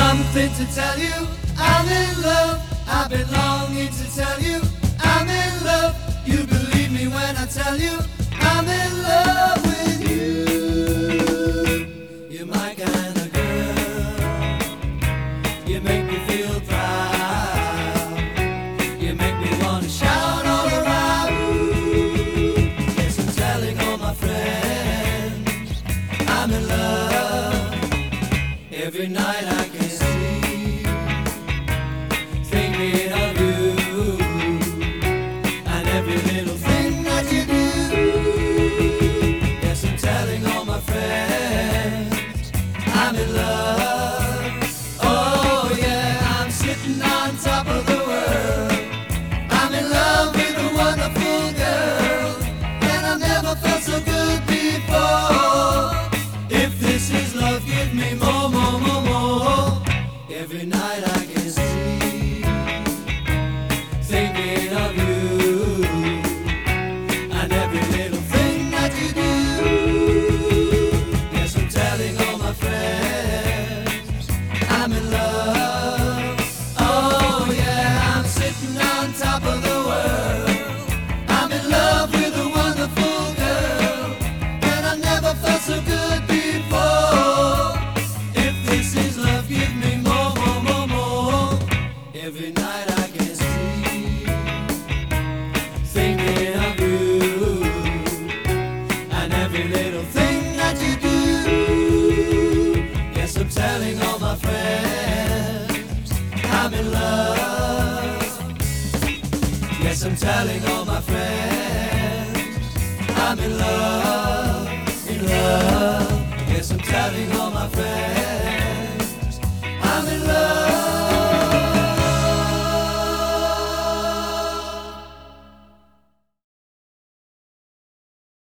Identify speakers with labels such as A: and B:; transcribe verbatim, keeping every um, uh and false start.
A: something to tell you. I'm in love. I've been longing to tell you. I'm in love. You believe me when I tell you I'm in love with you. You're my kind of girl. You make me feel proud. You make me want to shout all around. Yes, I'm telling all my friends I'm in love. Every night I can see, thinking of you, and every little thing that you do. Yes, I'm telling all my friends I'm in love. Oh yeah, I'm sitting on top of the world. I'm in love with a wonderful girl, and I've never felt so good before. If this is love, give me more, more, more, more. Every night I can see, thinking of you, and every little thing that you do. Yes, I'm telling all my friends I'm in love. Oh yeah, I'm sitting on top of the world. I'm in love with a wonderful girl, and I never felt so good before. If this is love, give me more, more, more, more. Every night I can see, thinking of you, and every little thing that you do. Yes, I'm telling all my friends I'm in love. Yes, I'm telling all my friends I'm in love, in love. Yes, I'm telling all my friends